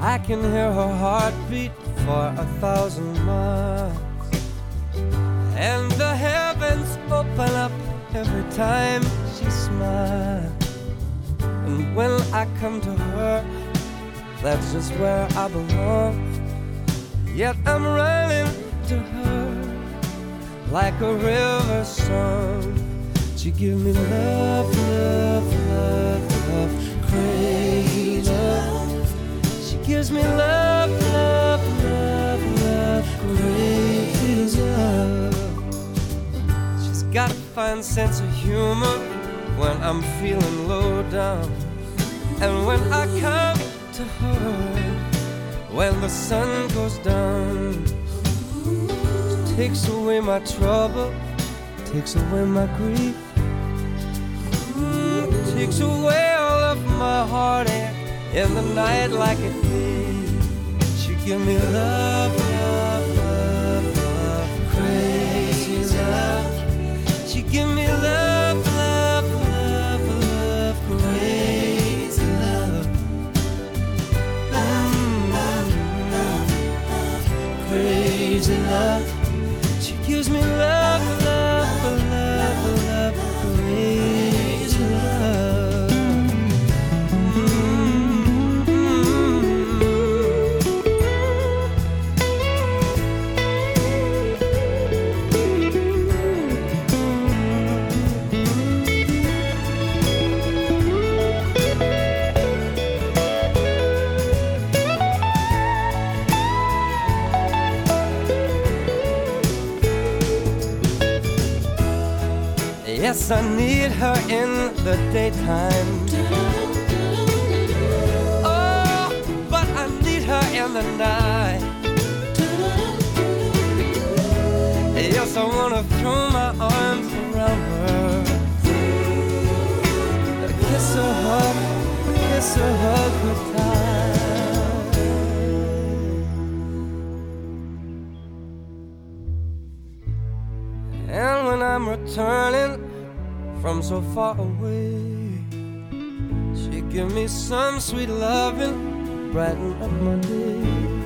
I can hear her heartbeat for 1,000 miles, and the heavens open up every time she smiles. And when I come to her, that's just where I belong. Yet I'm running to her like a river song. She gives me love, love, love, love, crazy love. She gives me love, love, love, love, crazy love. She's got a fine sense of humor when I'm feeling low down. And when I come to her, when the sun goes down, she takes away my trouble, takes away my grief, takes away all of my heartache in the night like a thief. She give me love, love, love, love, crazy love. She give me love, love, love, love, crazy love. Crazy love. She gives me love, love, love, love, crazy love. Yes, I need her in the daytime. Oh, but I need her in the night. Yes, I wanna throw my arms around her, kiss her, hug her tight. And when I'm returning from so far away, she give me some sweet loving, brighten up my day.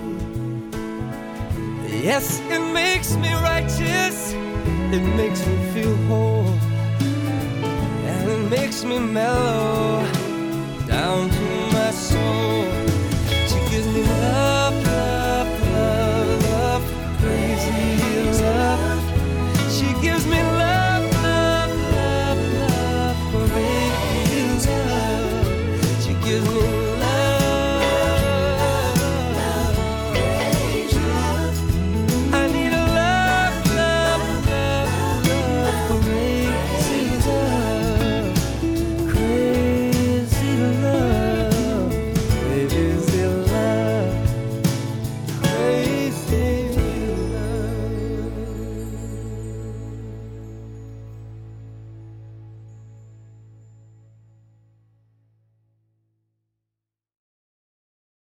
Yes, it makes me righteous, it makes me feel whole, and it makes me mellow down to